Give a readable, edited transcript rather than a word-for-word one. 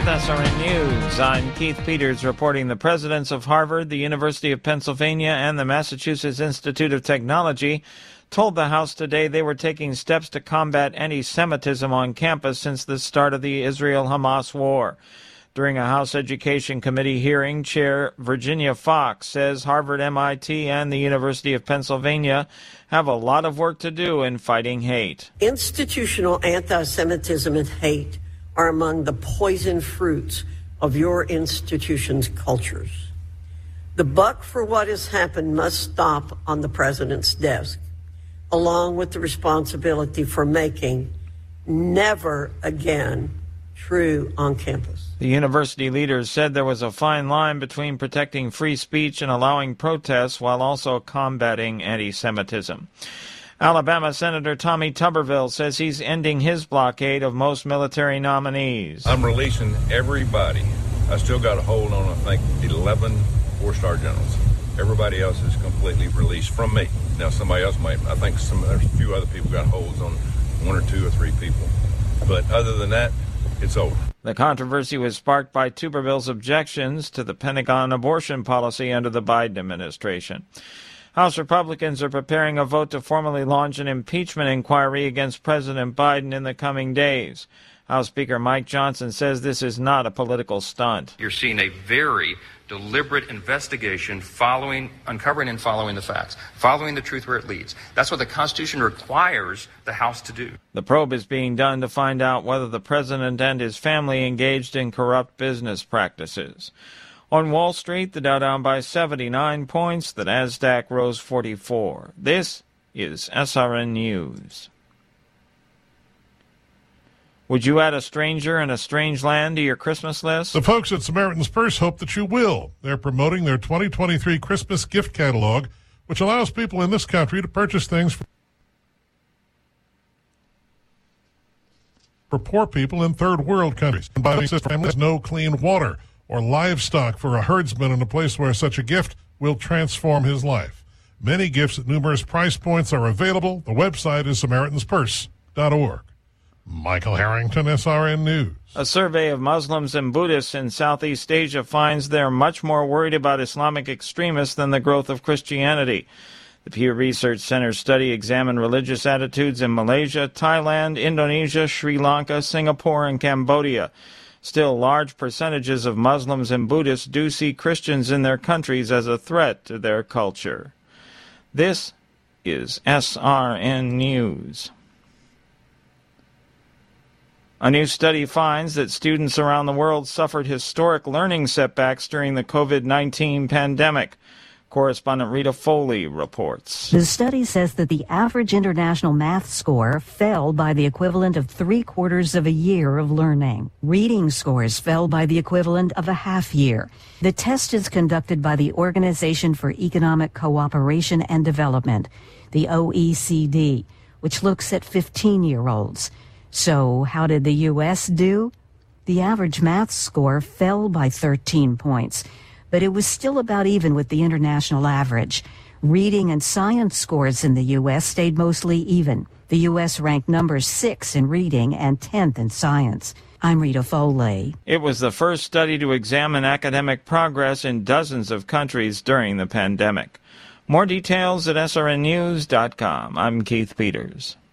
with SRN News. I'm Keith Peters reporting the presidents of Harvard, the University of Pennsylvania, and the Massachusetts Institute of Technology told the House today they were taking steps to combat anti-Semitism on campus since the start of the Israel-Hamas war. During a House Education Committee hearing, Chair Virginia Fox says Harvard, MIT, and the University of Pennsylvania have a lot of work to do in fighting hate. Institutional anti-Semitism and hate are among the poison fruits of your institution's cultures. The buck for what has happened must stop on the president's desk, along with the responsibility for making never again true on campus. The university leaders said there was a fine line between protecting free speech and allowing protests while also combating anti-Semitism. Alabama Senator Tommy Tuberville says he's ending his blockade of most military nominees. I'm releasing everybody. I still got a hold on, I think, 11 four-star generals. Everybody else is completely released from me. Now, somebody else might. I think there's a few other people got holds on 1 or 2 or 3 people. But other than that, it's over. The controversy was sparked by Tuberville's objections to the Pentagon abortion policy under the Biden administration. House Republicans are preparing a vote to formally launch an impeachment inquiry against President Biden in the coming days. House Speaker Mike Johnson says this is not a political stunt. You're seeing a very deliberate investigation uncovering and following the facts, following the truth where it leads. That's what the Constitution requires the House to do. The probe is being done to find out whether the president and his family engaged in corrupt business practices. On Wall Street, the Dow down by 79 points, the Nasdaq rose 44. This is SRN News. Would you add a stranger in a strange land to your Christmas list? The folks at Samaritan's Purse hope that you will. They're promoting their 2023 Christmas gift catalog, which allows people in this country to purchase things for poor people in third world countries. And by this family has no clean water or livestock for a herdsman in a place where such a gift will transform his life. Many gifts at numerous price points are available. The website is SamaritansPurse.org. Michael Harrington, SRN News. A survey of Muslims and Buddhists in Southeast Asia finds they're much more worried about Islamic extremists than the growth of Christianity. The Pew Research Center study examined religious attitudes in Malaysia, Thailand, Indonesia, Sri Lanka, Singapore, and Cambodia. Still, large percentages of Muslims and Buddhists do see Christians in their countries as a threat to their culture. This is SRN News. A new study finds that students around the world suffered historic learning setbacks during the COVID-19 pandemic. Correspondent Rita Foley reports. The study says that the average international math score fell by the equivalent of 3/4 of a year of learning. Reading scores fell by the equivalent of a half year. The test is conducted by the Organization for Economic Cooperation and Development, the OECD, which looks at 15-year-olds. So how did the U.S. do? The average math score fell by 13 points, but it was still about even with the international average. Reading and science scores in the U.S. stayed mostly even. The U.S. ranked number 6 in reading and 10th in science. I'm Rita Foley. It was the first study to examine academic progress in dozens of countries during the pandemic. More details at srnnews.com. I'm Keith Peters.